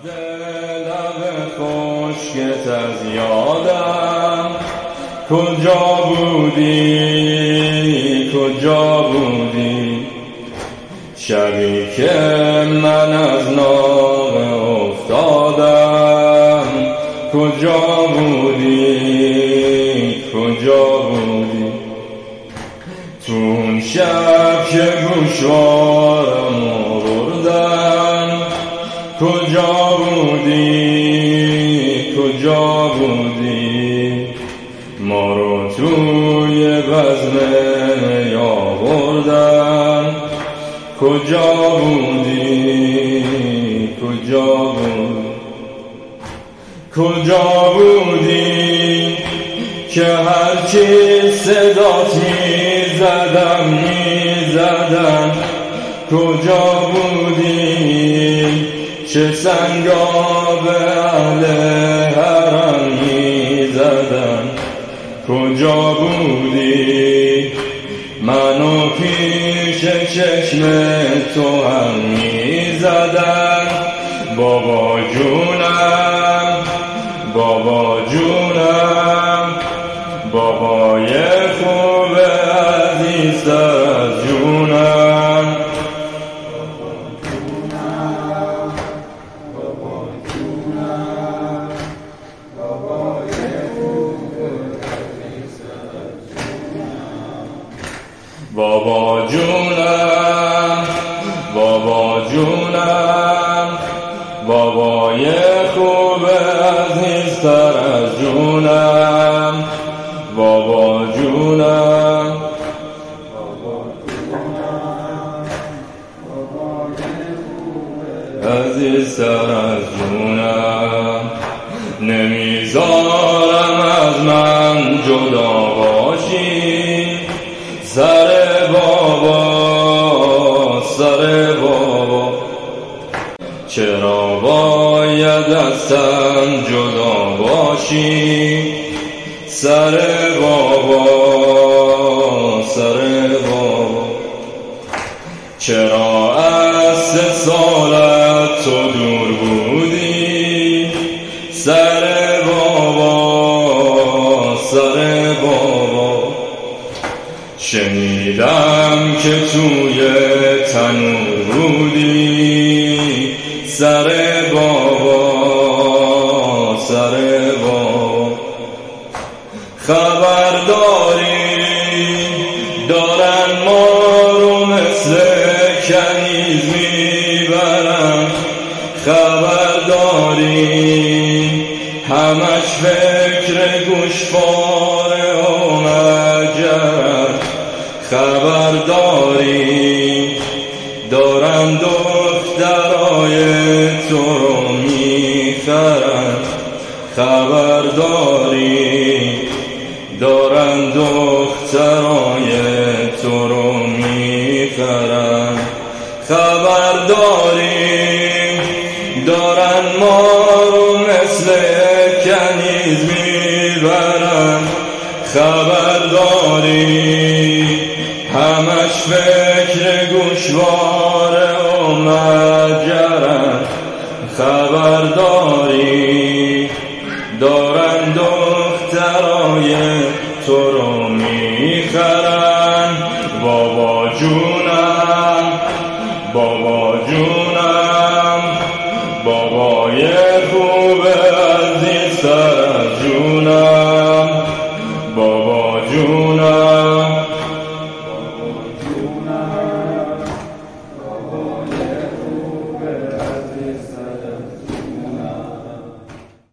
لب خشکت از یادم کجا بودی شبی که من از ناقه افتادم کجا بودی تو اون شب که گوشوارم بردن کجا بودی ما رو توی بزم آوردن کجا بودی که هرچی صدات میزدن کجا بودی چه سنگا به اهل حرم میزدن کجا بودی منو پیش چشم تو هم میزدن بابا جونم بابای خوب عزیزتر از جونم بابا جونم بابای خوب عزیزتر از جونم بابا جونم عزیزتر از جونم نمیذارم از من جدا باشی سر بابا چرا باید ازم جدا باشی سر بابا چرا از 3 سالت تو دور بودی سر بابا شنیدم که توی تنور بودی سر بابا خبرداری دارن ما رو مثل کنیز میبرن خبرداری همش فکر گوشواره و مجرن خبرداری دارن دخترای تو رو میخرن خبرداری دارن دخترای تو رو میخرن خبرداری دارن ما رو مثل کنیز میبرن خبرداری همش فکر گوشواره و مجرن خبرداری دارن دخترای تو رو میخرن بابا جونم بابای